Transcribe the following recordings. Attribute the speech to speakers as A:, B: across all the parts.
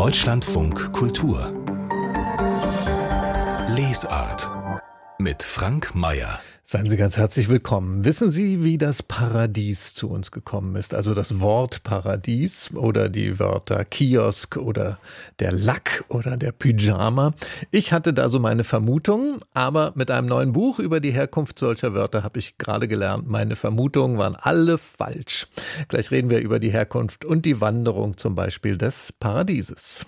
A: Deutschlandfunk Kultur Lesart mit Frank Mayer.
B: Seien Sie ganz herzlich willkommen. Wissen Sie, wie das Paradies zu uns gekommen ist? Also das Wort Paradies oder die Wörter Kiosk oder der Lack oder der Pyjama. Ich hatte da so meine Vermutungen, aber mit einem neuen Buch über die Herkunft solcher Wörter habe ich gerade gelernt, meine Vermutungen waren alle falsch. Gleich reden wir über die Herkunft und die Wanderung zum Beispiel des Paradieses.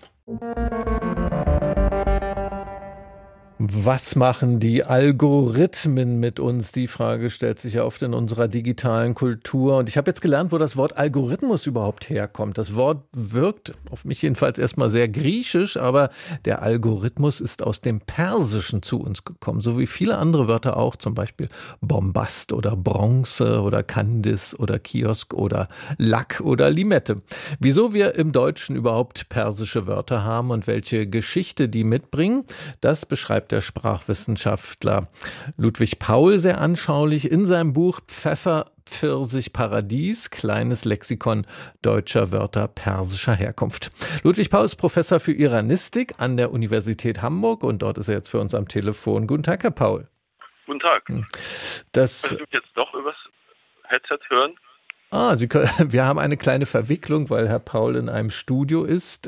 B: Was machen die Algorithmen mit uns? Die Frage stellt sich ja oft in unserer digitalen Kultur. Und ich habe jetzt gelernt, wo das Wort Algorithmus überhaupt herkommt. Das Wort wirkt auf mich jedenfalls erstmal sehr griechisch, aber der Algorithmus ist aus dem Persischen zu uns gekommen, so wie viele andere Wörter auch, zum Beispiel Bombast oder Bronze oder Kandis oder Kiosk oder Lack oder Limette. Wieso wir im Deutschen überhaupt persische Wörter haben und welche Geschichte die mitbringen, das beschreibt der Sprachwissenschaftler Ludwig Paul sehr anschaulich in seinem Buch Pfeffer, Pfirsich, Paradies, kleines Lexikon deutscher Wörter persischer Herkunft. Ludwig Paul ist Professor für Iranistik an der Universität Hamburg und dort ist er jetzt für uns am Telefon. Guten Tag, Herr Paul.
C: Guten Tag. Können Sie mich jetzt doch übers Headset hören?
B: Wir haben eine kleine Verwicklung, weil Herr Paul in einem Studio ist.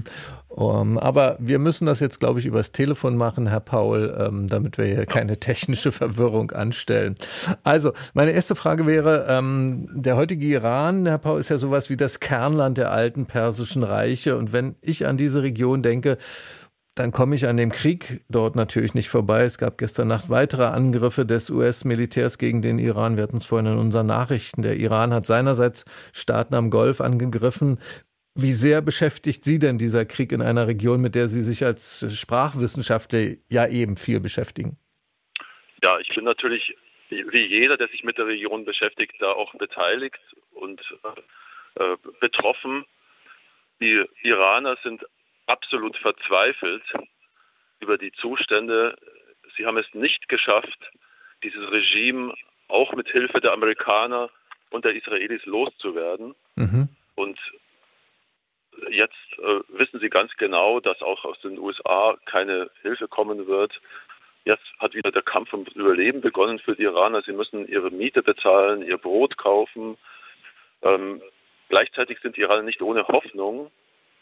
B: Aber wir müssen das jetzt, glaube ich, übers Telefon machen, Herr Paul, damit wir hier keine technische Verwirrung anstellen. Also, meine erste Frage wäre, der heutige Iran, Herr Paul, ist ja sowas wie das Kernland der alten persischen Reiche. Und wenn ich an diese Region denke, dann komme ich an dem Krieg dort natürlich nicht vorbei. Es gab gestern Nacht weitere Angriffe des US-Militärs gegen den Iran. Wir hatten es vorhin in unseren Nachrichten. Der Iran hat seinerseits Staaten am Golf angegriffen. Wie sehr beschäftigt Sie denn dieser Krieg in einer Region, mit der Sie sich als Sprachwissenschaftler ja eben viel beschäftigen?
C: Ja, ich bin natürlich, wie jeder, der sich mit der Region beschäftigt, da auch beteiligt und betroffen. Die Iraner sind absolut verzweifelt über die Zustände. Sie haben es nicht geschafft, dieses Regime auch mit Hilfe der Amerikaner und der Israelis loszuwerden. Und jetzt wissen sie ganz genau, dass auch aus den USA keine Hilfe kommen wird. Jetzt hat wieder der Kampf ums Überleben begonnen für die Iraner. Sie müssen ihre Miete bezahlen, ihr Brot kaufen. Gleichzeitig sind die Iraner nicht ohne Hoffnung.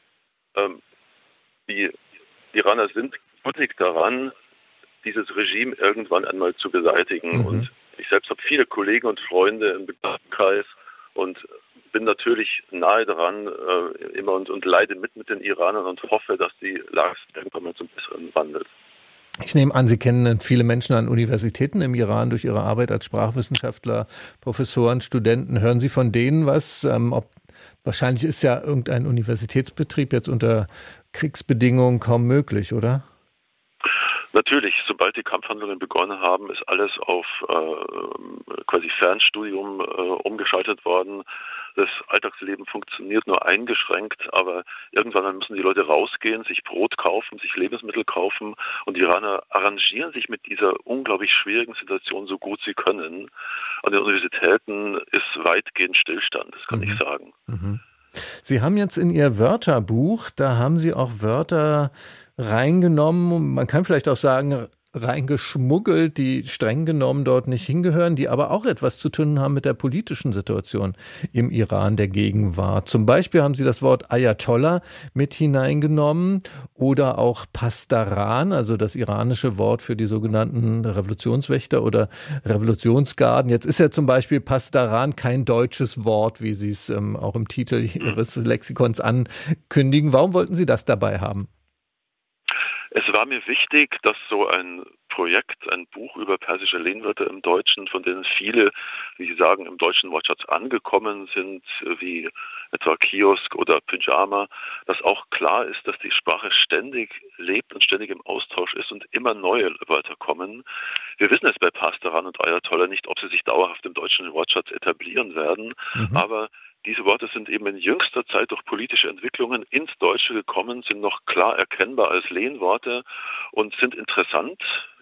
C: Die Iraner sind gründlich daran, dieses Regime irgendwann einmal zu beseitigen. Und ich selbst habe viele Kollegen und Freunde im Bekanntenkreis und bin natürlich nahe daran immer und leide mit den Iranern und hoffe, dass die Lage irgendwann mal zum Besseren wandelt.
B: Ich nehme an, Sie kennen viele Menschen an Universitäten im Iran durch Ihre Arbeit als Sprachwissenschaftler, Professoren, Studenten. Hören Sie von denen was? Wahrscheinlich ist ja irgendein Universitätsbetrieb jetzt unter Kriegsbedingungen kaum möglich, oder?
C: Natürlich, sobald die Kampfhandlungen begonnen haben, ist alles auf quasi Fernstudium umgeschaltet worden. Das Alltagsleben funktioniert nur eingeschränkt, aber irgendwann müssen die Leute rausgehen, sich Brot kaufen, sich Lebensmittel kaufen und die Iraner arrangieren sich mit dieser unglaublich schwierigen Situation so gut sie können. An den Universitäten ist weitgehend Stillstand, das kann ich sagen.
B: Sie haben jetzt in Ihr Wörterbuch, da haben Sie auch Wörter reingenommen, man kann vielleicht auch sagen, reingeschmuggelt, die streng genommen dort nicht hingehören, die aber auch etwas zu tun haben mit der politischen Situation im Iran der Gegenwart. Zum Beispiel haben Sie das Wort Ayatollah mit hineingenommen oder auch Pasdaran, also das iranische Wort für die sogenannten Revolutionswächter oder Revolutionsgarden. Jetzt ist ja zum Beispiel Pasdaran kein deutsches Wort, wie Sie es auch im Titel Ihres Lexikons ankündigen. Warum wollten Sie das dabei haben?
C: Es war mir wichtig, dass so ein Projekt, ein Buch über persische Lehnwörter im Deutschen, von denen viele, wie Sie sagen, im deutschen Wortschatz angekommen sind, wie etwa Kiosk oder Pyjama, dass auch klar ist, dass die Sprache ständig lebt und ständig im Austausch ist und immer neue Wörter kommen. Wir wissen es bei Pasdaran und Ayatollah nicht, ob sie sich dauerhaft im deutschen Wortschatz etablieren werden, aber diese Worte sind eben in jüngster Zeit durch politische Entwicklungen ins Deutsche gekommen, sind noch klar erkennbar als Lehnworte und sind interessant.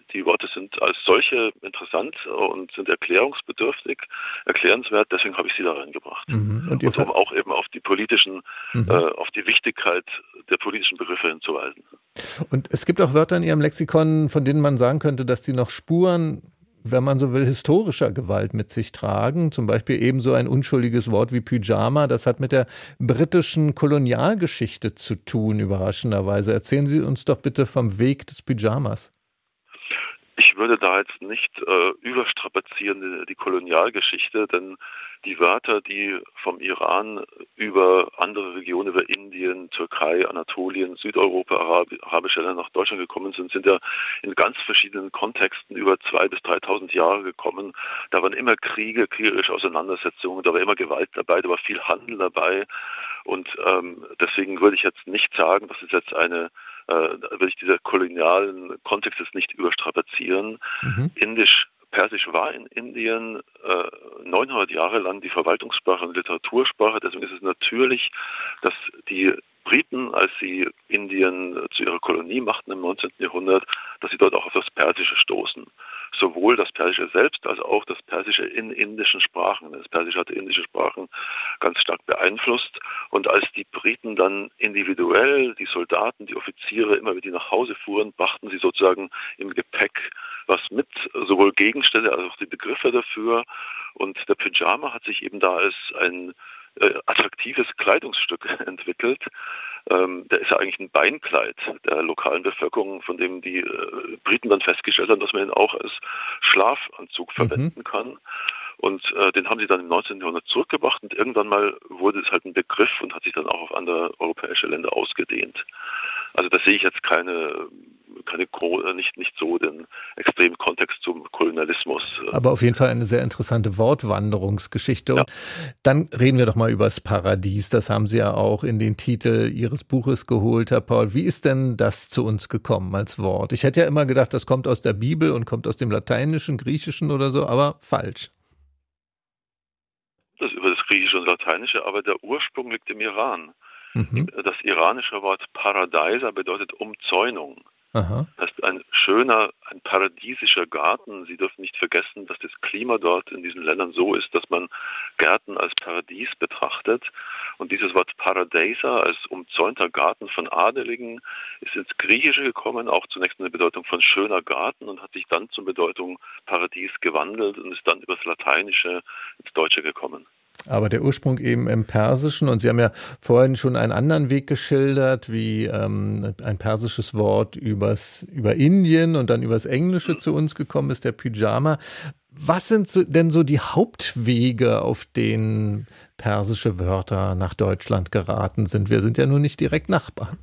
C: Die Worte sind als solche interessant und sind erklärungsbedürftig, erklärenswert, deswegen habe ich sie da reingebracht.
B: Und
C: um auch eben auf die politischen, auf die Wichtigkeit der politischen Begriffe hinzuweisen.
B: Und es gibt auch Wörter in Ihrem Lexikon, von denen man sagen könnte, dass sie noch Spuren, wenn man so will, historischer Gewalt mit sich tragen. Zum Beispiel ebenso ein unschuldiges Wort wie Pyjama. Das hat mit der britischen Kolonialgeschichte zu tun, überraschenderweise. Erzählen Sie uns doch bitte vom Weg des Pyjamas.
C: Ich würde da jetzt nicht überstrapazieren die Kolonialgeschichte, denn die Wörter, die vom Iran über andere Regionen, über Indien, Türkei, Anatolien, Südeuropa, arabische Länder nach Deutschland gekommen sind, sind ja in ganz verschiedenen Kontexten über 2.000 bis 3.000 Jahre gekommen. Da waren immer Kriege, kriegerische Auseinandersetzungen, da war immer Gewalt dabei, da war viel Handel dabei. Und deswegen würde ich jetzt nicht sagen, dass es jetzt will ich dieser kolonialen Kontext jetzt nicht überstrapazieren. Persisch war in Indien 900 Jahre lang die Verwaltungssprache und Literatursprache. Deswegen ist es natürlich, dass die Briten, als sie Indien zu ihrer Kolonie machten im 19. Jahrhundert, dass sie dort auch auf das Persische stoßen. Sowohl das Persische selbst als auch das Persische in indischen Sprachen. Das Persische hatte indische Sprachen ganz stark beeinflusst. Und als die Briten dann individuell, die Soldaten, die Offiziere immer wieder nach Hause fuhren, brachten sie sozusagen im Gepäck was mit, sowohl Gegenstände als auch die Begriffe dafür. Und der Pyjama hat sich eben da als ein attraktives Kleidungsstück entwickelt. Der ist ja eigentlich ein Beinkleid der lokalen Bevölkerung, von dem die Briten dann festgestellt haben, dass man ihn auch als Schlafanzug verwenden kann. Und den haben sie dann im 19. Jahrhundert zurückgebracht und irgendwann mal wurde es halt ein Begriff und hat sich dann auch auf andere europäische Länder ausgedehnt. Also da sehe ich jetzt nicht so den extremen Kontext zum Kolonialismus.
B: Aber auf jeden Fall eine sehr interessante Wortwanderungsgeschichte. Ja. Und dann reden wir doch mal über das Paradies. Das haben Sie ja auch in den Titel Ihres Buches geholt, Herr Paul. Wie ist denn das zu uns gekommen als Wort? Ich hätte ja immer gedacht, das kommt aus der Bibel und kommt aus dem Lateinischen, Griechischen oder so, aber falsch.
C: Das über das Griechische und Lateinische, aber der Ursprung liegt im Iran. Das iranische Wort Paradeiser bedeutet Umzäunung. Aha. Das heißt, ein paradiesischer Garten. Sie dürfen nicht vergessen, dass das Klima dort in diesen Ländern so ist, dass man Gärten als Paradies betrachtet. Und dieses Wort Paradeiser als umzäunter Garten von Adeligen ist ins Griechische gekommen, auch zunächst eine Bedeutung von schöner Garten und hat sich dann zur Bedeutung Paradies gewandelt und ist dann über das Lateinische ins Deutsche gekommen.
B: Aber der Ursprung eben im Persischen, und Sie haben ja vorhin schon einen anderen Weg geschildert, wie ein persisches Wort über Indien und dann übers Englische zu uns gekommen ist, der Pyjama. Was sind denn so die Hauptwege, auf denen persische Wörter nach Deutschland geraten sind? Wir sind ja nun nicht direkt Nachbarn.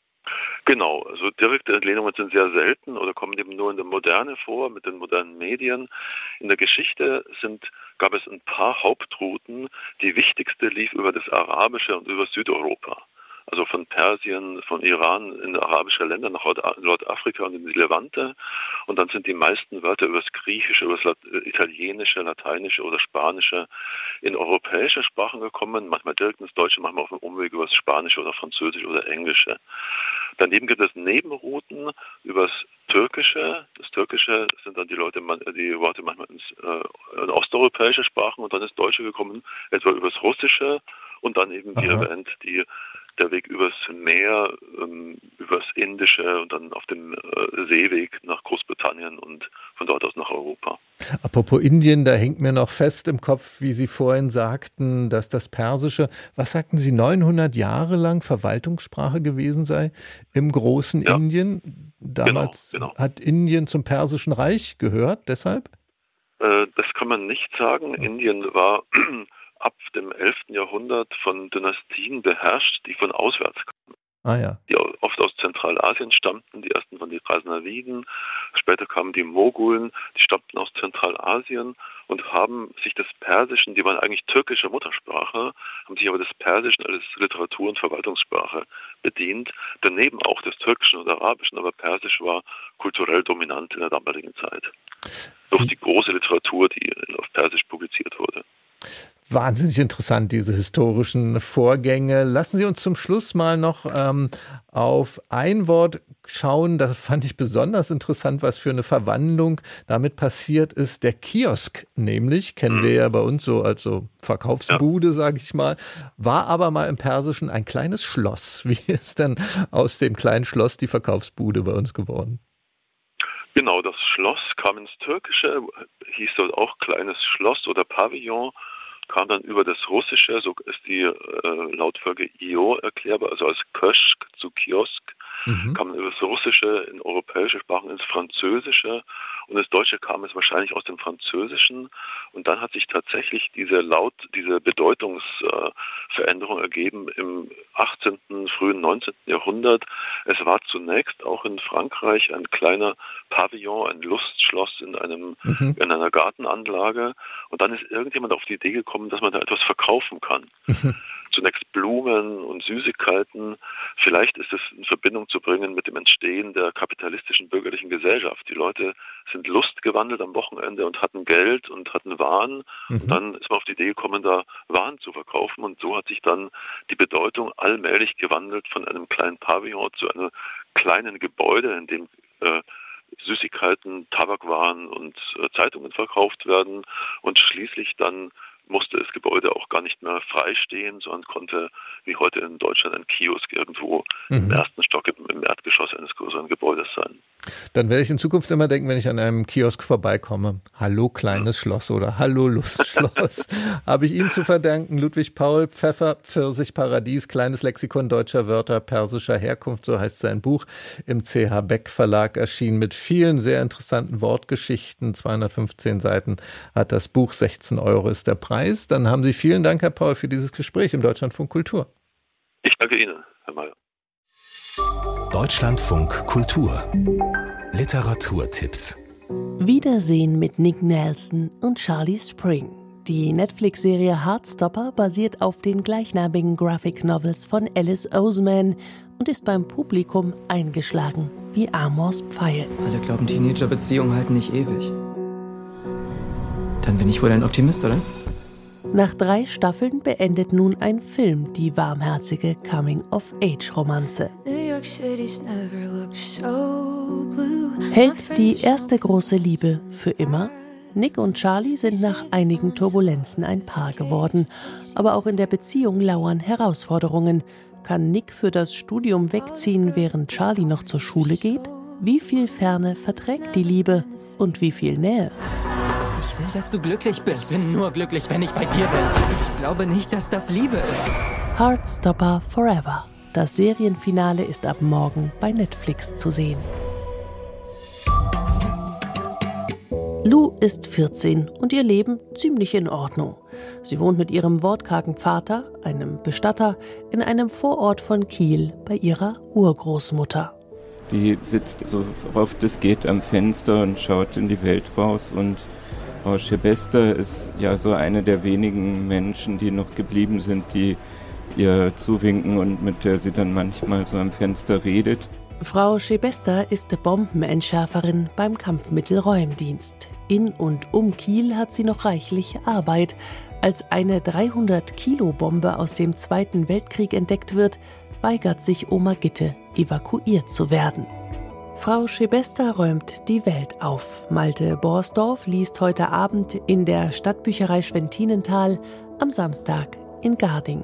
C: Genau, also direkte Entlehnungen sind sehr selten oder kommen eben nur in der Moderne vor, mit den modernen Medien. In der Geschichte gab es ein paar Hauptrouten. Die wichtigste lief über das Arabische und über Südeuropa. Also von Persien, von Iran in arabische Länder nach Nordafrika und in die Levante. Und dann sind die meisten Wörter über das Griechische, über das Italienische, Lateinische oder Spanische in europäische Sprachen gekommen. Manchmal direkt ins Deutsche, manchmal auf dem Umweg über das Spanische oder Französische oder Englische. Daneben gibt es Nebenrouten übers Türkische. Das Türkische sind dann die Worte manchmal in osteuropäische Sprachen und dann ins Deutsche gekommen, etwa übers Russische und dann eben, wie erwähnt, der Weg übers Meer, übers Indische und dann auf dem Seeweg nach Großbritannien und von dort aus nach Europa.
B: Apropos Indien, da hängt mir noch fest im Kopf, wie Sie vorhin sagten, dass das Persische, was sagten Sie, 900 Jahre lang Verwaltungssprache gewesen sei im großen Indien. Damals genau. Hat Indien zum Persischen Reich gehört, deshalb?
C: Das kann man nicht sagen. Indien war ab dem 11. Jahrhundert von Dynastien beherrscht, die von auswärts kamen. Die oft aus Zentralasien stammten, die ersten von den Ghaznaviden, später kamen die Mogulen, die stammten aus Zentralasien und haben sich des Persischen, die waren eigentlich türkische Muttersprache, haben sich aber des Persischen als Literatur- und Verwaltungssprache bedient, daneben auch des Türkischen und Arabischen, aber Persisch war kulturell dominant in der damaligen Zeit. Durch die große Literatur, die auf Persisch publiziert wurde.
B: Wahnsinnig interessant, diese historischen Vorgänge. Lassen Sie uns zum Schluss mal noch auf ein Wort schauen. Das fand ich besonders interessant, was für eine Verwandlung damit passiert ist. Der Kiosk nämlich, kennen wir ja bei uns so als so Verkaufsbude, sage ich mal, war aber mal im Persischen ein kleines Schloss. Wie ist denn aus dem kleinen Schloss die Verkaufsbude bei uns geworden?
C: Genau, das Schloss kam ins Türkische, hieß dort auch kleines Schloss oder Pavillon, kam dann über das Russische, so ist die Lautfolge IO erklärbar, also als Köschk zu Kiosk, kam über das Russische in europäische Sprachen ins Französische und das Deutsche kam es wahrscheinlich aus dem Französischen und dann hat sich tatsächlich diese Bedeutungsveränderung ergeben im 18., frühen 19. Jahrhundert. Es war zunächst auch in Frankreich ein kleiner Pavillon, ein Lustschloss in einer Gartenanlage und dann ist irgendjemand auf die Idee gekommen, dass man da etwas verkaufen kann. Zunächst Blumen und Süßigkeiten. Vielleicht ist es in Verbindung zu bringen mit dem Entstehen der kapitalistischen bürgerlichen Gesellschaft. Die Leute sind lustgewandelt am Wochenende und hatten Geld und hatten Waren. Und dann ist man auf die Idee gekommen, da Waren zu verkaufen. Und so hat sich dann die Bedeutung allmählich gewandelt von einem kleinen Pavillon zu einem kleinen Gebäude, in dem Süßigkeiten, Tabakwaren und Zeitungen verkauft werden. Und schließlich dann musste das Gebäude auch gar nicht mehr frei stehen, sondern konnte, wie heute in Deutschland, ein Kiosk irgendwo im ersten Stock, im Erdgeschoss eines größeren Gebäudes sein.
B: Dann werde ich in Zukunft immer denken, wenn ich an einem Kiosk vorbeikomme, hallo kleines Schloss oder hallo Lustschloss. Habe ich Ihnen zu verdanken, Ludwig Paul Pfeffer, Pfirsichparadies, kleines Lexikon deutscher Wörter persischer Herkunft, so heißt sein Buch, im CH Beck Verlag erschienen mit vielen sehr interessanten Wortgeschichten. 215 Seiten hat das Buch, 16 € ist der Preis. Dann haben Sie vielen Dank, Herr Paul, für dieses Gespräch im Deutschlandfunk Kultur.
C: Ich danke Ihnen, Herr Mayer.
A: Deutschlandfunk Kultur. Literaturtipps.
D: Wiedersehen mit Nick Nelson und Charlie Spring. Die Netflix-Serie Heartstopper basiert auf den gleichnamigen Graphic Novels von Alice Oseman und ist beim Publikum eingeschlagen wie Amors Pfeil.
E: Alle glauben, Teenager-Beziehungen halten nicht ewig. Dann bin ich wohl ein Optimist, oder?
D: Nach 3 Staffeln beendet nun ein Film die warmherzige Coming-of-Age-Romanze. Hält die erste große Liebe für immer? Nick und Charlie sind nach einigen Turbulenzen ein Paar geworden. Aber auch in der Beziehung lauern Herausforderungen. Kann Nick für das Studium wegziehen, während Charlie noch zur Schule geht? Wie viel Ferne verträgt die Liebe und wie viel Nähe?
E: Ich will, dass du glücklich bist. Ich bin nur glücklich, wenn ich bei dir bin. Ich glaube nicht, dass das Liebe ist.
D: Heartstopper Forever. Das Serienfinale ist ab morgen bei Netflix zu sehen. Lou ist 14 und ihr Leben ziemlich in Ordnung. Sie wohnt mit ihrem wortkargen Vater, einem Bestatter, in einem Vorort von Kiel bei ihrer Urgroßmutter.
F: Die sitzt so oft es geht am Fenster und schaut in die Welt raus und Frau Schebester ist ja so eine der wenigen Menschen, die noch geblieben sind, die ihr zuwinken und mit der sie dann manchmal so am Fenster redet.
D: Frau Schebester ist Bombenentschärferin beim Kampfmittelräumdienst. In und um Kiel hat sie noch reichlich Arbeit. Als eine 300-Kilo-Bombe aus dem Zweiten Weltkrieg entdeckt wird, weigert sich Oma Gitte, evakuiert zu werden. Frau Schebester räumt die Welt auf. Malte Borsdorf liest heute Abend in der Stadtbücherei Schwentinental, am Samstag in Garding.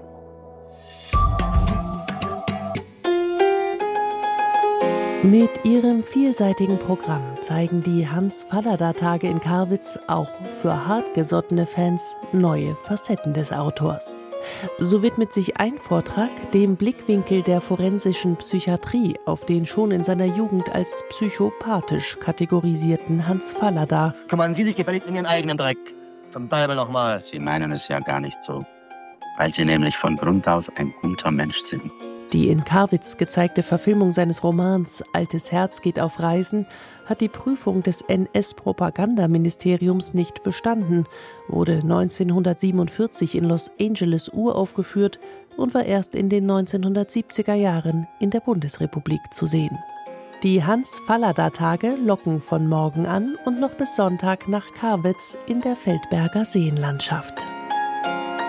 D: Mit ihrem vielseitigen Programm zeigen die Hans-Fallada-Tage in Karwitz auch für hartgesottene Fans neue Facetten des Autors. So widmet sich ein Vortrag dem Blickwinkel der forensischen Psychiatrie auf den schon in seiner Jugend als psychopathisch kategorisierten Hans Fallada.
G: Kümmern Sie sich gefälligst in Ihren eigenen Dreck. Zum Teufel nochmal.
H: Sie meinen es ja gar nicht so, weil Sie nämlich von Grund aus ein guter Mensch sind.
D: Die in Karwitz gezeigte Verfilmung seines Romans Altes Herz geht auf Reisen hat die Prüfung des NS-Propagandaministeriums nicht bestanden, wurde 1947 in Los Angeles uraufgeführt und war erst in den 1970er Jahren in der Bundesrepublik zu sehen. Die Hans-Fallada-Tage locken von morgen an und noch bis Sonntag nach Karwitz in der Feldberger Seenlandschaft.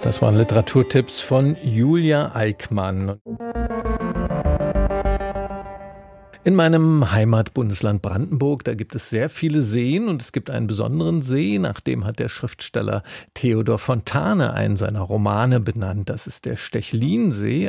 B: Das waren Literaturtipps von Julia Eickmann. In meinem Heimatbundesland Brandenburg, da gibt es sehr viele Seen und es gibt einen besonderen See, nach dem hat der Schriftsteller Theodor Fontane einen seiner Romane benannt. Das ist der Stechlin-See.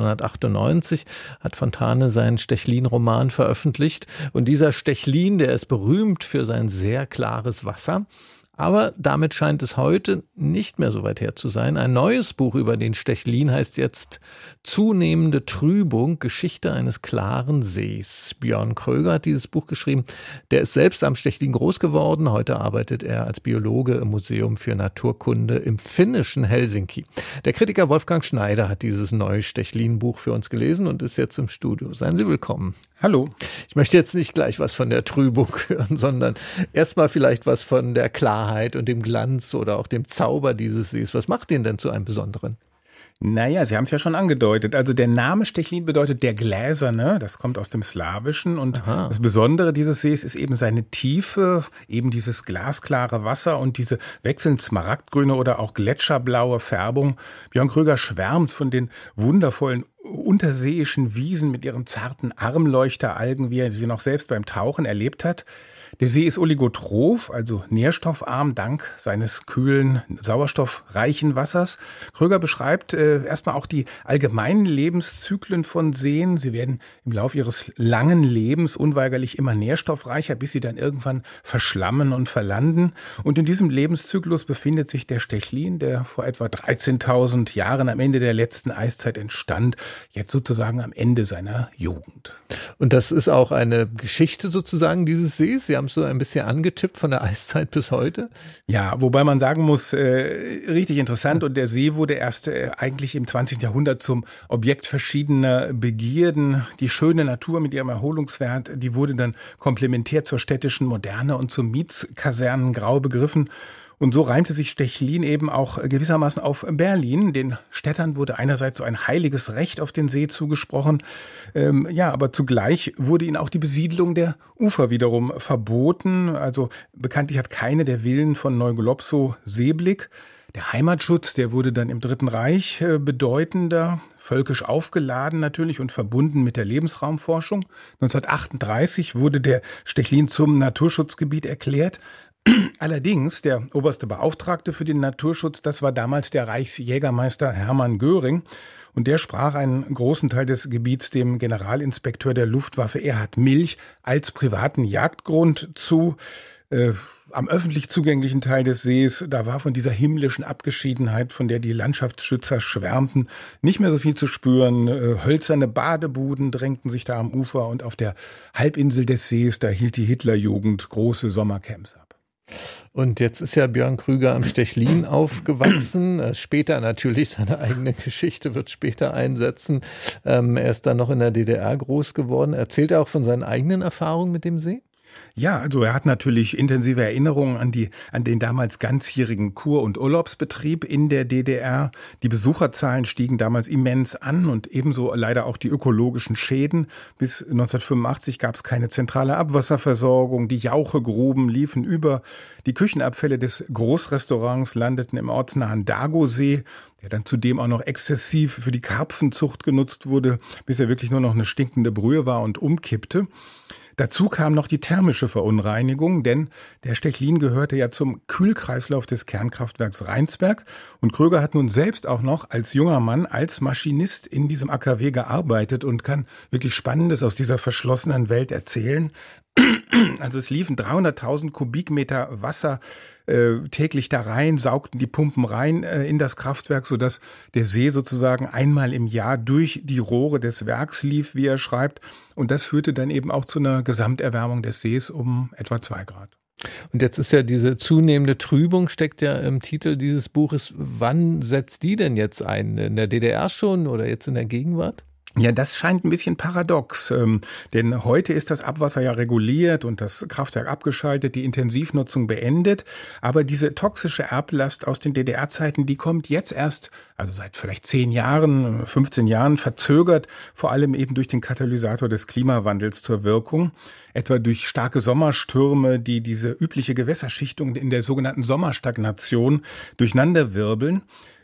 B: 1898 hat Fontane seinen Stechlin-Roman veröffentlicht. Und dieser Stechlin, der ist berühmt für sein sehr klares Wasser. Aber damit scheint es heute nicht mehr so weit her zu sein. Ein neues Buch über den Stechlin heißt jetzt Zunehmende Trübung, Geschichte eines klaren Sees. Björn Kröger hat dieses Buch geschrieben. Der ist selbst am Stechlin groß geworden. Heute arbeitet er als Biologe im Museum für Naturkunde im finnischen Helsinki. Der Kritiker Wolfgang Schneider hat dieses neue Stechlin-Buch für uns gelesen und ist jetzt im Studio. Seien Sie willkommen.
I: Hallo.
B: Ich möchte jetzt nicht gleich was von der Trübung hören, sondern erstmal vielleicht was von der Klarheit und dem Glanz oder auch dem Zauber dieses Sees. Was macht ihn denn zu einem Besonderen?
I: Naja, Sie haben es ja schon angedeutet. Also der Name Stechlin bedeutet der Gläserne. Das kommt aus dem Slawischen. Und das Besondere dieses Sees ist eben seine Tiefe, eben dieses glasklare Wasser und diese wechselnd smaragdgrüne oder auch gletscherblaue Färbung. Björn Kröger schwärmt von den wundervollen unterseeischen Wiesen mit ihren zarten Armleuchteralgen, wie er sie noch selbst beim Tauchen erlebt hat. Der See ist oligotroph, also nährstoffarm, dank seines kühlen, sauerstoffreichen Wassers. Kröger beschreibt erstmal auch die allgemeinen Lebenszyklen von Seen. Sie werden im Laufe ihres langen Lebens unweigerlich immer nährstoffreicher, bis sie dann irgendwann verschlammen und verlanden. Und in diesem Lebenszyklus befindet sich der Stechlin, der vor etwa 13.000 Jahren am Ende der letzten Eiszeit entstand, jetzt sozusagen am Ende seiner Jugend.
B: Und das ist auch eine Geschichte sozusagen dieses Sees. Sie haben es so ein bisschen angetippt von der Eiszeit bis heute.
I: Ja, wobei man sagen muss, richtig interessant. Und der See wurde erst eigentlich im 20. Jahrhundert zum Objekt verschiedener Begierden. Die schöne Natur mit ihrem Erholungswert, die wurde dann komplementär zur städtischen Moderne und zum Mietskasernengrau begriffen. Und so reimte sich Stechlin eben auch gewissermaßen auf Berlin. Den Städtern wurde einerseits so ein heiliges Recht auf den See zugesprochen, aber zugleich wurde ihnen auch die Besiedlung der Ufer wiederum verboten. Also bekanntlich hat keine der Villen von Neugolopsow Seeblick. Der Heimatschutz, der wurde dann im Dritten Reich bedeutender, völkisch aufgeladen natürlich und verbunden mit der Lebensraumforschung. 1938 wurde der Stechlin zum Naturschutzgebiet erklärt. Allerdings, der oberste Beauftragte für den Naturschutz, das war damals der Reichsjägermeister Hermann Göring. Und der sprach einen großen Teil des Gebiets dem Generalinspekteur der Luftwaffe Erhard Milch als privaten Jagdgrund zu. Am öffentlich zugänglichen Teil des Sees, da war von dieser himmlischen Abgeschiedenheit, von der die Landschaftsschützer schwärmten, nicht mehr so viel zu spüren. Hölzerne Badebuden drängten sich da am Ufer und auf der Halbinsel des Sees, da hielt die Hitlerjugend große Sommercamps ab.
B: Und jetzt ist ja Björn Kröger am Stechlin aufgewachsen, später natürlich, seine eigene Geschichte wird später einsetzen. Er ist dann noch in der DDR groß geworden. Erzählt er auch von seinen eigenen Erfahrungen mit dem See?
I: Ja, also er hat natürlich intensive Erinnerungen an den damals ganzjährigen Kur- und Urlaubsbetrieb in der DDR. Die Besucherzahlen stiegen damals immens an und ebenso leider auch die ökologischen Schäden. Bis 1985 gab es keine zentrale Abwasserversorgung, die Jauchegruben liefen über. Die Küchenabfälle des Großrestaurants landeten im ortsnahen Dagosee, der dann zudem auch noch exzessiv für die Karpfenzucht genutzt wurde, bis er wirklich nur noch eine stinkende Brühe war und umkippte. Dazu kam noch die thermische Verunreinigung, denn der Stechlin gehörte ja zum Kühlkreislauf des Kernkraftwerks Rheinsberg und Kröger hat nun selbst auch noch als junger Mann als Maschinist in diesem AKW gearbeitet und kann wirklich Spannendes aus dieser verschlossenen Welt erzählen. Also es liefen 300.000 Kubikmeter Wasser täglich da rein, saugten die Pumpen rein in das Kraftwerk, sodass der See sozusagen einmal im Jahr durch die Rohre des Werks lief, wie er schreibt. Und das führte dann eben auch zu einer Gesamterwärmung des Sees um etwa 2 Grad.
B: Und jetzt ist ja diese zunehmende Trübung, steckt ja im Titel dieses Buches. Wann setzt die denn jetzt ein? In der DDR schon oder jetzt in der Gegenwart?
I: Ja, das scheint ein bisschen paradox, denn heute ist das Abwasser ja reguliert und das Kraftwerk abgeschaltet, die Intensivnutzung beendet, aber diese toxische Erblast aus den DDR-Zeiten, die kommt jetzt erst, also seit vielleicht 10 Jahren, 15 Jahren verzögert, vor allem eben durch den Katalysator des Klimawandels zur Wirkung, etwa durch starke Sommerstürme, die diese übliche Gewässerschichtung in der sogenannten Sommerstagnation durcheinanderwirbeln.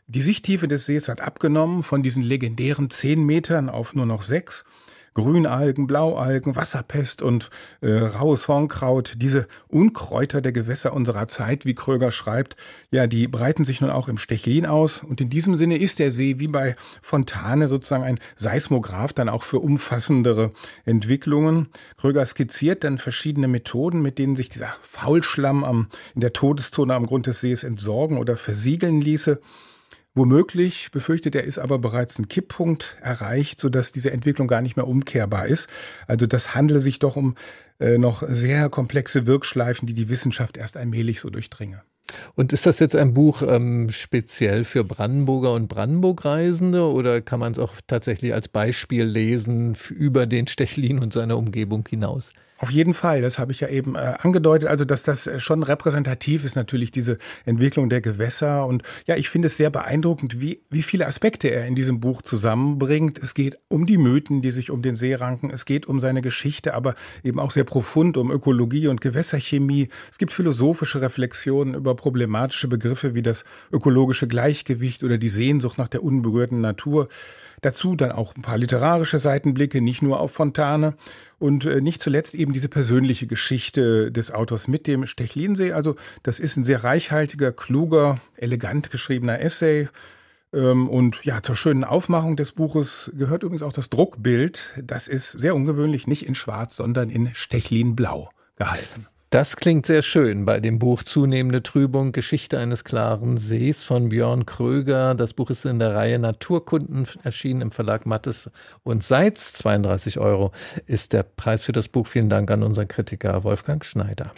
I: Die Sichttiefe des Sees hat abgenommen von diesen legendären 10 Metern auf nur noch 6. Grünalgen, Blaualgen, Wasserpest und raues Hornkraut, diese Unkräuter der Gewässer unserer Zeit, wie Kröger schreibt, ja, die breiten sich nun auch im Stechlin aus. Und in diesem Sinne ist der See wie bei Fontane sozusagen ein Seismograph dann auch für umfassendere Entwicklungen. Kröger skizziert dann verschiedene Methoden, mit denen sich dieser Faulschlamm in der Todeszone am Grund des Sees entsorgen oder versiegeln ließe. Womöglich, befürchtet er, ist aber bereits ein Kipppunkt erreicht, sodass diese Entwicklung gar nicht mehr umkehrbar ist. Also das handele sich doch um noch sehr komplexe Wirkschleifen, die die Wissenschaft erst allmählich so durchdringe.
B: Und ist das jetzt ein Buch speziell für Brandenburger und Brandenburg-Reisende oder kann man es auch tatsächlich als Beispiel lesen über den Stechlin und seine Umgebung hinaus?
I: Auf jeden Fall, das habe ich ja eben angedeutet, also dass das schon repräsentativ ist, natürlich diese Entwicklung der Gewässer. Und ja, ich finde es sehr beeindruckend, wie viele Aspekte er in diesem Buch zusammenbringt. Es geht um die Mythen, die sich um den See ranken, es geht um seine Geschichte, aber eben auch sehr profund um Ökologie und Gewässerchemie. Es gibt philosophische Reflexionen über problematische Begriffe wie das ökologische Gleichgewicht oder die Sehnsucht nach der unberührten Natur. Dazu dann auch ein paar literarische Seitenblicke, nicht nur auf Fontane und nicht zuletzt eben diese persönliche Geschichte des Autors mit dem Stechlinsee. Also das ist ein sehr reichhaltiger, kluger, elegant geschriebener Essay. Und ja, zur schönen Aufmachung des Buches gehört übrigens auch das Druckbild. Das ist sehr ungewöhnlich, nicht in Schwarz, sondern in Stechlinblau gehalten.
B: Das klingt sehr schön bei dem Buch Zunehmende Trübung, Geschichte eines klaren Sees von Björn Kröger. Das Buch ist in der Reihe Naturkunden erschienen im Verlag Mattes und Seitz. 32 € ist der Preis für das Buch. Vielen Dank an unseren Kritiker Wolfgang Schneider.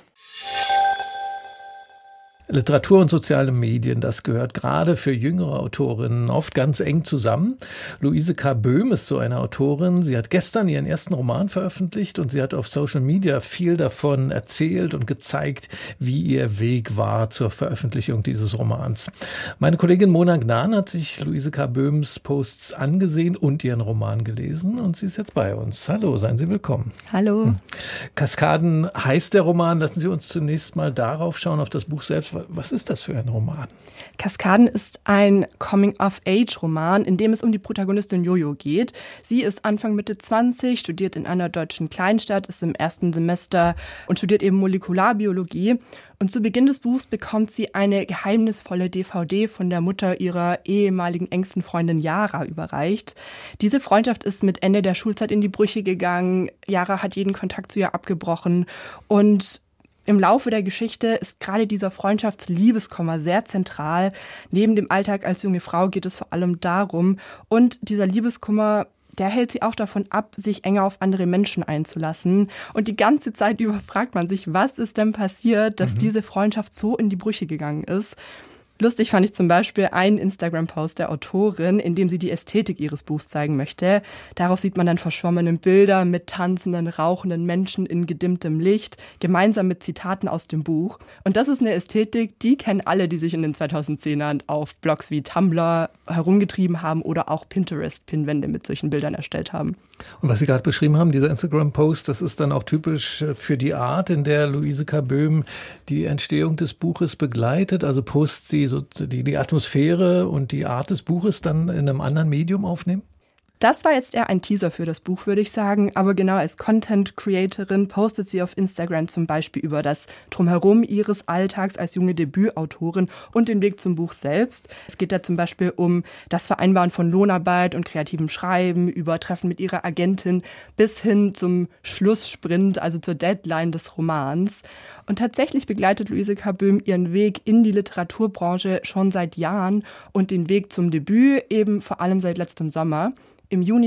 B: Literatur und soziale Medien, das gehört gerade für jüngere Autorinnen oft ganz eng zusammen. Luise K. Böhm ist so eine Autorin. Sie hat gestern ihren ersten Roman veröffentlicht und sie hat auf Social Media viel davon erzählt und gezeigt, wie ihr Weg war zur Veröffentlichung dieses Romans. Meine Kollegin Mona Gnan hat sich Luise K. Böhms Posts angesehen und ihren Roman gelesen und sie ist jetzt bei uns. Hallo, seien Sie willkommen.
J: Hallo.
B: Kaskaden heißt der Roman. Lassen Sie uns zunächst mal darauf schauen, auf das Buch selbst. Was ist das für ein Roman?
J: Kaskaden ist ein Coming-of-Age-Roman, in dem es um die Protagonistin Jojo geht. Sie ist Anfang Mitte 20, studiert in einer deutschen Kleinstadt, ist im ersten Semester und studiert eben Molekularbiologie. Und zu Beginn des Buchs bekommt sie eine geheimnisvolle DVD von der Mutter ihrer ehemaligen engsten Freundin Yara überreicht. Diese Freundschaft ist mit Ende der Schulzeit in die Brüche gegangen. Yara hat jeden Kontakt zu ihr abgebrochen und im Laufe der Geschichte ist gerade dieser Freundschafts-Liebeskummer sehr zentral. Neben dem Alltag als junge Frau geht es vor allem darum. Und dieser Liebeskummer, der hält sie auch davon ab, sich enger auf andere Menschen einzulassen. Und die ganze Zeit über fragt man sich, was ist denn passiert, dass diese Freundschaft so in die Brüche gegangen ist. Lustig fand ich zum Beispiel einen Instagram-Post der Autorin, in dem sie die Ästhetik ihres Buchs zeigen möchte. Darauf sieht man dann verschwommene Bilder mit tanzenden, rauchenden Menschen in gedimmtem Licht, gemeinsam mit Zitaten aus dem Buch. Und das ist eine Ästhetik, die kennen alle, die sich in den 2010ern auf Blogs wie Tumblr herumgetrieben haben oder auch Pinterest-Pinwände mit solchen Bildern erstellt haben.
B: Und was Sie gerade beschrieben haben, dieser Instagram-Post, das ist dann auch typisch für die Art, in der Luise K. Böhm die Entstehung des Buches begleitet. Also postet sie so die Atmosphäre und die Art des Buches dann in einem anderen Medium aufnehmen?
J: Das war jetzt eher ein Teaser für das Buch, würde ich sagen. Aber genau als Content-Creatorin postet sie auf Instagram zum Beispiel über das Drumherum ihres Alltags als junge Debütautorin und den Weg zum Buch selbst. Es geht da zum Beispiel um das Vereinbaren von Lohnarbeit und kreativem Schreiben, über Treffen mit ihrer Agentin bis hin zum Schlusssprint, also zur Deadline des Romans. Und tatsächlich begleitet Luise K. Böhm ihren Weg in die Literaturbranche schon seit Jahren und den Weg zum Debüt eben vor allem seit letztem Sommer. Im Juni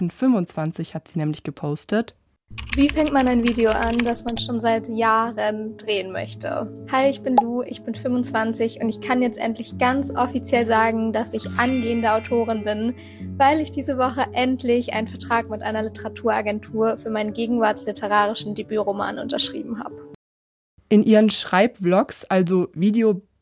J: 2025 hat sie nämlich gepostet:
K: Wie fängt man ein Video an, das man schon seit Jahren drehen möchte? Hi, ich bin Lu, ich bin 25 und ich kann jetzt endlich ganz offiziell sagen, dass ich angehende Autorin bin, weil ich diese Woche endlich einen Vertrag mit einer Literaturagentur für meinen gegenwartsliterarischen Debütroman unterschrieben habe.
J: In ihren Schreibvlogs, also Video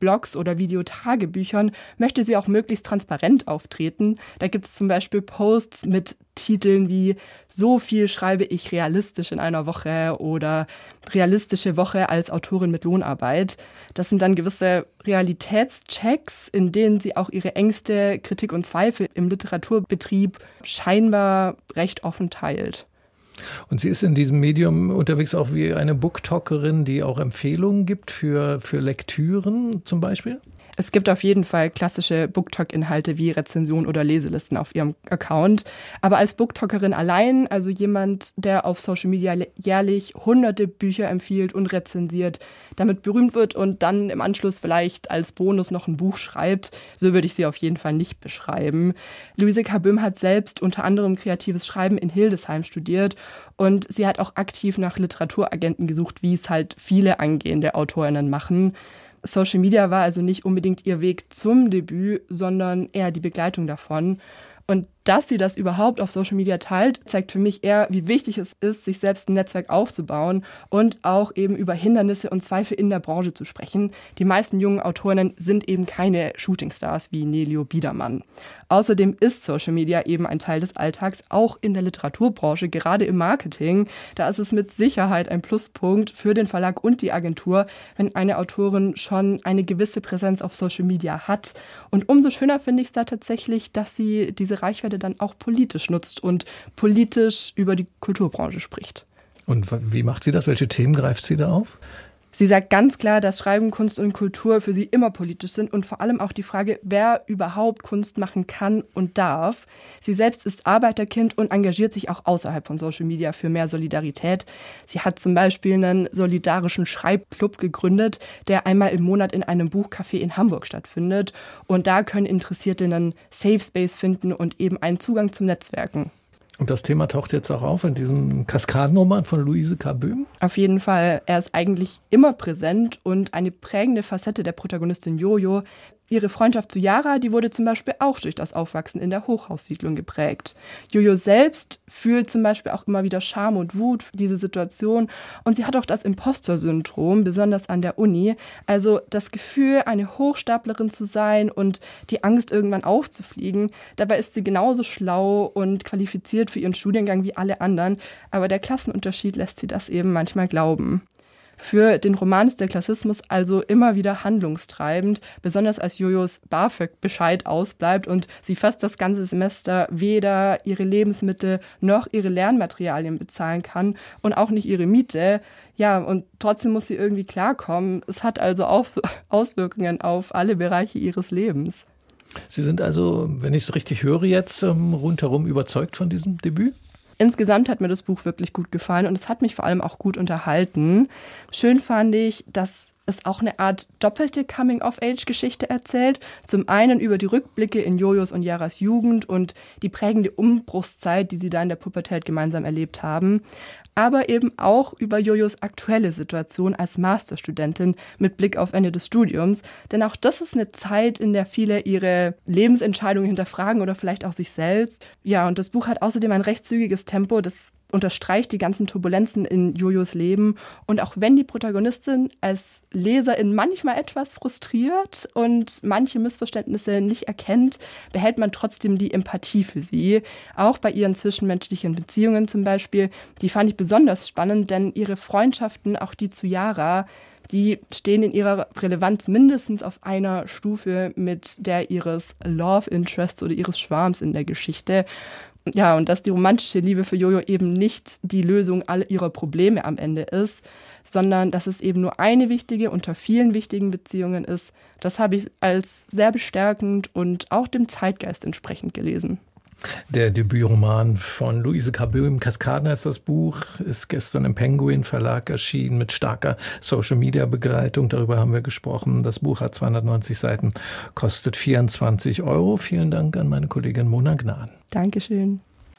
J: Blogs oder Videotagebüchern möchte sie auch möglichst transparent auftreten. Da gibt es zum Beispiel Posts mit Titeln wie "So viel schreibe ich realistisch in einer Woche" oder "Realistische Woche als Autorin mit Lohnarbeit". Das sind dann gewisse Realitätschecks, in denen sie auch ihre Ängste, Kritik und Zweifel im Literaturbetrieb scheinbar recht offen teilt.
B: Und sie ist in diesem Medium unterwegs auch wie eine Booktalkerin, die auch Empfehlungen gibt für Lektüren zum Beispiel?
J: Es gibt auf jeden Fall klassische Booktalk-Inhalte wie Rezensionen oder Leselisten auf ihrem Account. Aber als Booktalkerin allein, also jemand, der auf Social Media jährlich hunderte Bücher empfiehlt und rezensiert, damit berühmt wird und dann im Anschluss vielleicht als Bonus noch ein Buch schreibt, so würde ich sie auf jeden Fall nicht beschreiben. Luise K. Böhm hat selbst unter anderem kreatives Schreiben in Hildesheim studiert und sie hat auch aktiv nach Literaturagenten gesucht, wie es halt viele angehende AutorInnen machen. Social Media war also nicht unbedingt ihr Weg zum Debüt, sondern eher die Begleitung davon. Und dass sie das überhaupt auf Social Media teilt, zeigt für mich eher, wie wichtig es ist, sich selbst ein Netzwerk aufzubauen und auch eben über Hindernisse und Zweifel in der Branche zu sprechen. Die meisten jungen Autorinnen sind eben keine Shootingstars wie Nelio Biedermann. Außerdem ist Social Media eben ein Teil des Alltags, auch in der Literaturbranche, gerade im Marketing. Da ist es mit Sicherheit ein Pluspunkt für den Verlag und die Agentur, wenn eine Autorin schon eine gewisse Präsenz auf Social Media hat. Und umso schöner finde ich es da tatsächlich, dass sie diese Reichweite dann auch politisch nutzt und politisch über die Kulturbranche spricht.
B: Und wie macht sie das? Welche Themen greift sie da auf?
J: Sie sagt ganz klar, dass Schreiben, Kunst und Kultur für sie immer politisch sind und vor allem auch die Frage, wer überhaupt Kunst machen kann und darf. Sie selbst ist Arbeiterkind und engagiert sich auch außerhalb von Social Media für mehr Solidarität. Sie hat zum Beispiel einen solidarischen Schreibclub gegründet, der einmal im Monat in einem Buchcafé in Hamburg stattfindet. Und da können Interessierte einen Safe Space finden und eben einen Zugang zum Netzwerken.
B: Und das Thema taucht jetzt auch auf in diesem Kaskadenroman von Luise K. Böhm?
J: Auf jeden Fall. Er ist eigentlich immer präsent und eine prägende Facette der Protagonistin Jojo. Ihre Freundschaft zu Yara, die wurde zum Beispiel auch durch das Aufwachsen in der Hochhaussiedlung geprägt. Jojo selbst fühlt zum Beispiel auch immer wieder Scham und Wut für diese Situation. Und sie hat auch das Imposter-Syndrom, besonders an der Uni. Also das Gefühl, eine Hochstaplerin zu sein und die Angst, irgendwann aufzufliegen. Dabei ist sie genauso schlau und qualifiziert für ihren Studiengang wie alle anderen. Aber der Klassenunterschied lässt sie das eben manchmal glauben. Für den Roman ist der Klassismus also immer wieder handlungstreibend, besonders als Jojos BAföG-Bescheid ausbleibt und sie fast das ganze Semester weder ihre Lebensmittel noch ihre Lernmaterialien bezahlen kann und auch nicht ihre Miete. Ja, und trotzdem muss sie irgendwie klarkommen. Es hat also Auswirkungen auf alle Bereiche ihres Lebens.
B: Sie sind also, wenn ich es richtig höre jetzt, rundherum überzeugt von diesem Debüt?
J: Insgesamt hat mir das Buch wirklich gut gefallen und es hat mich vor allem auch gut unterhalten. Schön fand ich, dass es auch eine Art doppelte Coming-of-Age-Geschichte erzählt. Zum einen über die Rückblicke in Jojos und Yaras Jugend und die prägende Umbruchszeit, die sie da in der Pubertät gemeinsam erlebt haben. Aber eben auch über Jojos aktuelle Situation als Masterstudentin mit Blick auf Ende des Studiums. Denn auch das ist eine Zeit, in der viele ihre Lebensentscheidungen hinterfragen oder vielleicht auch sich selbst. Ja, und das Buch hat außerdem ein recht zügiges Tempo, das unterstreicht die ganzen Turbulenzen in Jojos Leben. Und auch wenn die Protagonistin als Leserin manchmal etwas frustriert und manche Missverständnisse nicht erkennt, behält man trotzdem die Empathie für sie. Auch bei ihren zwischenmenschlichen Beziehungen zum Beispiel. Die fand ich besonders spannend, denn ihre Freundschaften, auch die zu Yara, die stehen in ihrer Relevanz mindestens auf einer Stufe mit der ihres Love Interests oder ihres Schwarms in der Geschichte. Ja, und dass die romantische Liebe für Jojo eben nicht die Lösung aller ihrer Probleme am Ende ist, sondern dass es eben nur eine wichtige unter vielen wichtigen Beziehungen ist, das habe ich als sehr bestärkend und auch dem Zeitgeist entsprechend gelesen.
B: Der Debütroman von Luise K. Böhm, Kaskaden heißt das Buch, ist gestern im Penguin Verlag erschienen mit starker Social-Media-Begleitung. Darüber haben wir gesprochen. Das Buch hat 290 Seiten, kostet 24 €. Vielen Dank an meine Kollegin Mona Gnaden.
J: Dankeschön.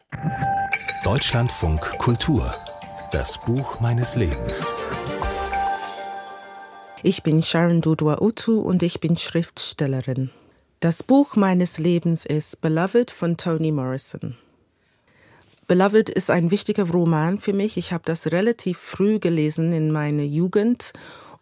A: Deutschlandfunk Kultur. Das Buch meines Lebens.
L: Ich bin Sharon Dudwa-Utu und ich bin Schriftstellerin. Das Buch meines Lebens ist Beloved von Toni Morrison. Beloved ist ein wichtiger Roman für mich. Ich habe das relativ früh gelesen in meiner Jugend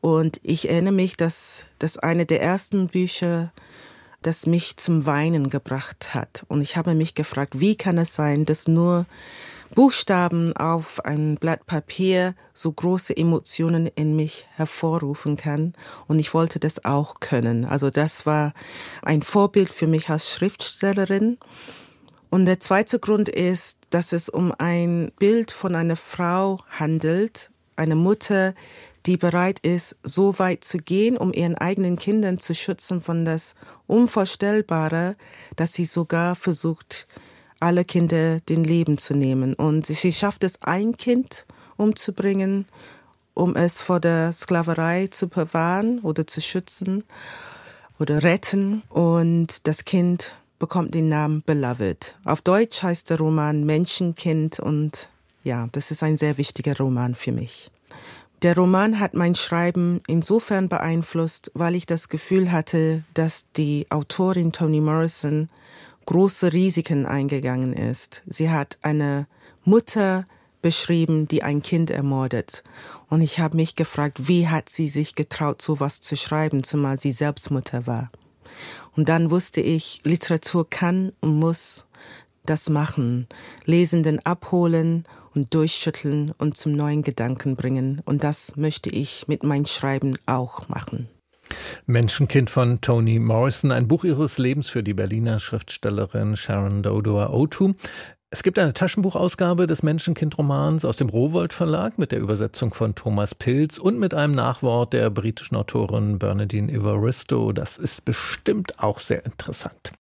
L: Und ich erinnere mich, dass das eine der ersten Bücher, das mich zum Weinen gebracht hat. Und ich habe mich gefragt, wie kann es sein, dass nur Buchstaben auf ein Blatt Papier so große Emotionen in mich hervorrufen kann. Und ich wollte das auch können. Also das war ein Vorbild für mich als Schriftstellerin. Und der zweite Grund ist, dass es um ein Bild von einer Frau handelt, eine Mutter, die bereit ist, so weit zu gehen, um ihren eigenen Kindern zu schützen von das Unvorstellbare, dass sie sogar versucht, alle Kinder den Leben zu nehmen. Und sie schafft es, ein Kind umzubringen, um es vor der Sklaverei zu bewahren oder zu schützen oder retten. Und das Kind bekommt den Namen Beloved. Auf Deutsch heißt der Roman Menschenkind und ja, das ist ein sehr wichtiger Roman für mich. Der Roman hat mein Schreiben insofern beeinflusst, weil ich das Gefühl hatte, dass die Autorin Toni Morrison große Risiken eingegangen ist. Sie hat eine Mutter beschrieben, die ein Kind ermordet. Und ich habe mich gefragt, wie hat sie sich getraut, sowas zu schreiben, zumal sie selbst Mutter war. Und dann wusste ich, Literatur kann und muss das machen, Lesenden abholen und durchschütteln und zum neuen Gedanken bringen. Und das möchte ich mit meinem Schreiben auch machen.
B: Menschenkind von Toni Morrison, ein Buch ihres Lebens für die Berliner Schriftstellerin Sharon Dodowa-Otoo. Es gibt eine Taschenbuchausgabe des Menschenkind-Romans aus dem Rowohlt Verlag mit der Übersetzung von Thomas Pilz und mit einem Nachwort der britischen Autorin Bernardine Evaristo. Das ist bestimmt auch sehr interessant.